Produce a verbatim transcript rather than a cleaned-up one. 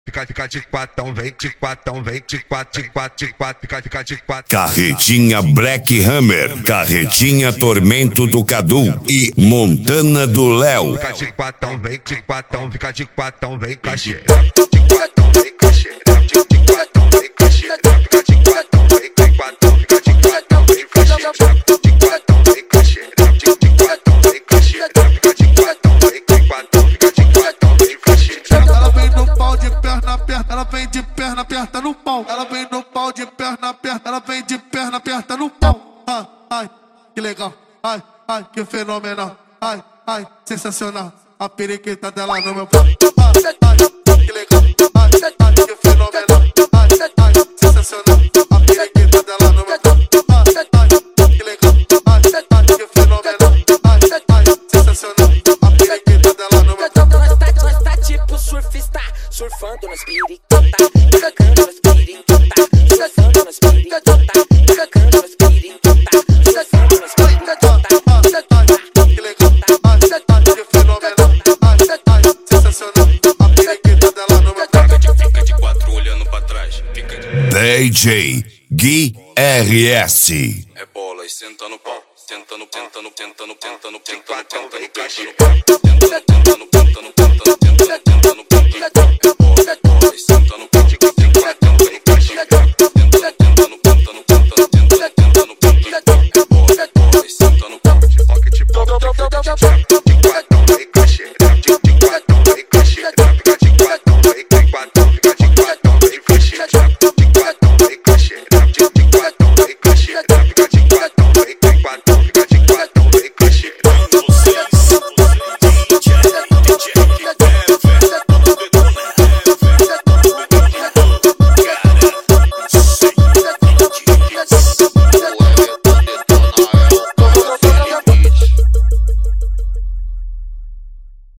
Fica, fica de quatão, vem de quatão, vem de quatro, de quatro, de quatro, fica, fica de quatro. Carretinha Black Hammer, Carretinha Tormento do Cadu e Montana do Léo. Fica de quatão, vem de quatão, fica de quatão, vem cachê. De quatão, vem cachê. De quatão, vem cachê. Fica de quatão, vem de quatão, fica de quatão, vem cachê. De quatão, vem cachê. De quatão, vem cachê. Fica de quatão, vem de quatão, fica de quatão, vem cachê. Ela vem no pau de perna aperta, ela vem de perna aperta no pau. Ela vem no pau de perna aperta, ela vem de perna aperta no pau. Ai, ai, que legal. Ai, ai, que fenomenal. Ai, ai, sensacional. A periquita dela no meu pau. Ai, ai, que legal. Ai, ai, que fenomenal. Ai, ai, sensacional. A periquita dela no meu pau. Ai, ai, que legal. Ai, ai, que fenomenal. Ai, ai, sensacional. A periquita dela no meu pau. Nós tá, nós tá tipo surfista, surfando nas piricota, cagando nas piricota, surfando nas piricota, cagando nas piricota, surfando nas piricota. Que legal, ai, ai, que fenomenal, ai, ai, sensacional, a periquita dela no meu pau. Fica de quatro olhando pra trás, fica de... D J Gui R S. É bola e senta no pau, senta no, senta no, senta no, senta no, De senta no, quatão, senta vem no, cachê. senta no, senta no, senta no, senta no, senta no, senta no, senta no, senta no, senta no,